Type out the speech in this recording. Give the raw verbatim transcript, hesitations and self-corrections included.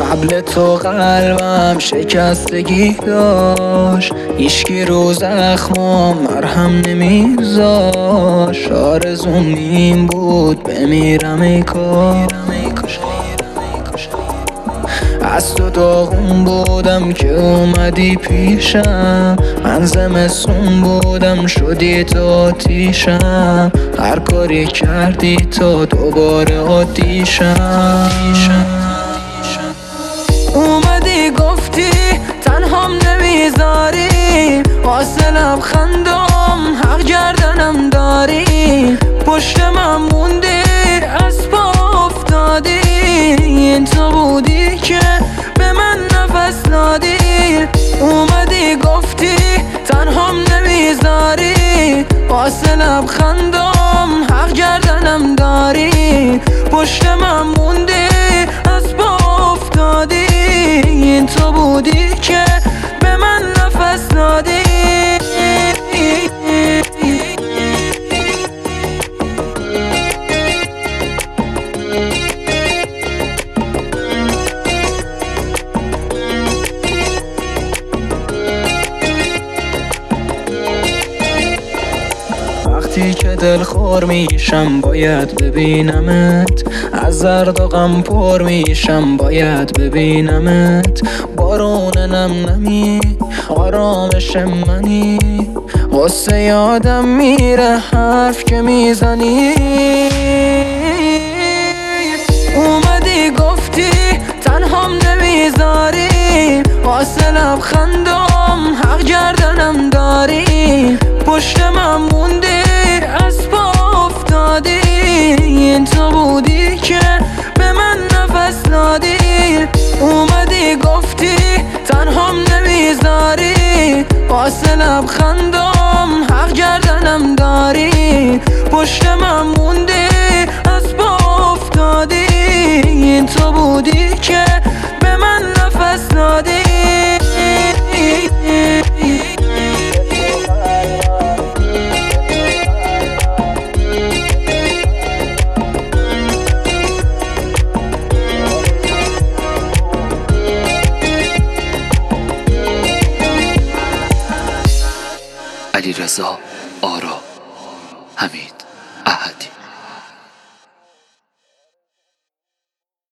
قبل تو قلبم شکستگی داشت، هیچکی رو زخمام مرهم نمیذاش. آرزوم این بود بمیرم ای کاش، از تو داغون بودم که اومدی پیشم. من زمستون بودم شدی تو آتیشم. هر کاری کردی تا دوباره عادیشم. اومدی گفتی تنهام نمیذاری، واسه لبخندام حق گردنم داری. پشت من موندی از پا افتادی، این تو بودی که به من نفس دادی. اومدی گفتی تنهام نمیذاری، واسه لبخندام حق گردنم داری. پشت من موندی از پا افتادی، این تو بودی که به من نفس دادی. وقتی که دلخور میشم باید ببینمت، از درد و غم پر میشم باید ببینمت. بارون نم نمی آرامش منی، غصه یادم میره حرف که میزنی. اومدی گفتی تنهام نمیذاری، واسه لبخندام حق گردنم داری. پشت من موندی از پا افتادی، این تو بودی که به من نفس دادی. اومدی گفتی تنهام نمیذاری، واسه لبخندام حق گردنم داری. پشت من موندی از پا افتادی، این تو بودی که به من نفس دادی. علیرضا آرا، حمید احدی.